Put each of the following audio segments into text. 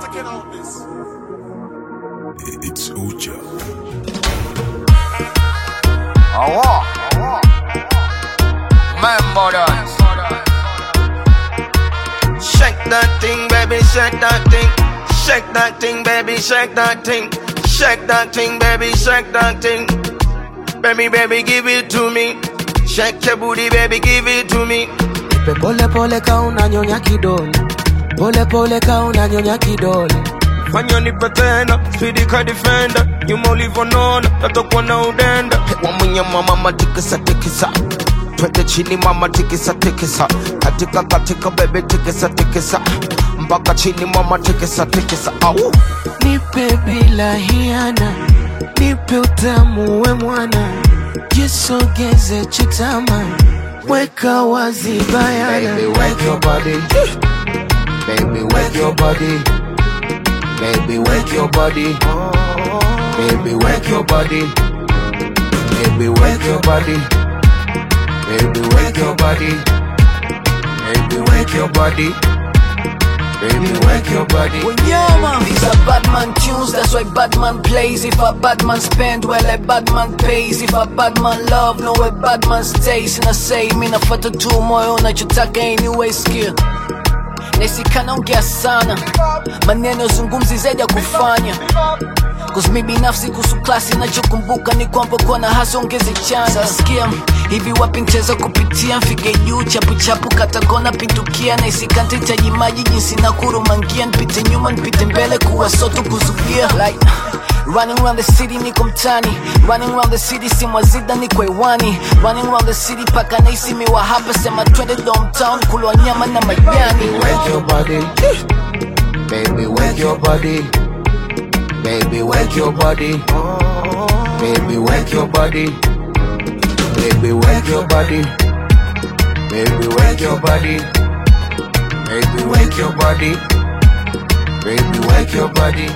Checking out this. It's Uja. Mambo dance. Shake that thing, baby, shake that thing. Shake that thing, baby, shake that thing. Shake that thing, baby, shake that thing. Baby, baby, give it to me. Shake your booty, baby, give it to me. Nipe pole pole ka unanyonya kidole. Pole pole ka unanyonya kidole. Fanya nipe tena, speedy ka defender. Nyuma ulivonona, tatakuwa na udenda. Wa mwenye mama tikisa tikisa. Twende chini mama tikisa tikisa. Katika katika baby tikisa tikisa. Mpaka chini mama tikisa tikisa. Au Nipe bila hiana. Nipe utamu we mwana. Jisogeze chutama. Weka wazi bayana. baby, wake your body. Baby, wake your body. Baby, wake your body. Baby, wake your body. Baby, wake your body. Baby, wake your body. Baby, wake your body. Baby, wake your body. These are Batman tunes, that's why Batman plays. If a Batman spend, well a Batman pays. If a Batman love, know where Batman stays. And I say, mina fata tu moyo unachotaka anyway skill. Nesikana ongea sana, maneno zungumzi zaidi ya kufanya. Cause mi binafsi kuhusu klasi nachokumbuka ni kwamba kwa na hasa ongeze chana. Saskia, hivi wapi ncheza kupitia mfike juu chapu chapu katakona pintukia. Na isikante chaji maji jinsi na kurumangia. Nipite nyuma nipite mbele kuwa soto kuzugia. Like running around the city niko mtani. Running around the city simwazida niko hewani. Running around the city paka na isi miwa hapa. Sema twende downtown kulwa nyama na majani. Wake your body. Baby, wake your body. Baby, wake your body. Baby, wake your body. Baby, wake your body. Baby, wake your body. Baby, wake your body. Baby, wake your body.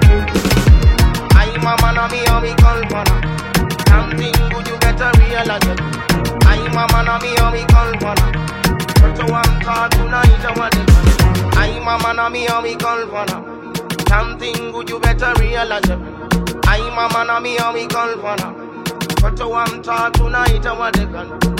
I mama na me on me call for something good you better realize it. I mama na me on me call for but to one talk tonight I want it. I mama na me on me call for something good you better realize it. I mama na me on me call for but to one talk tonight I want it.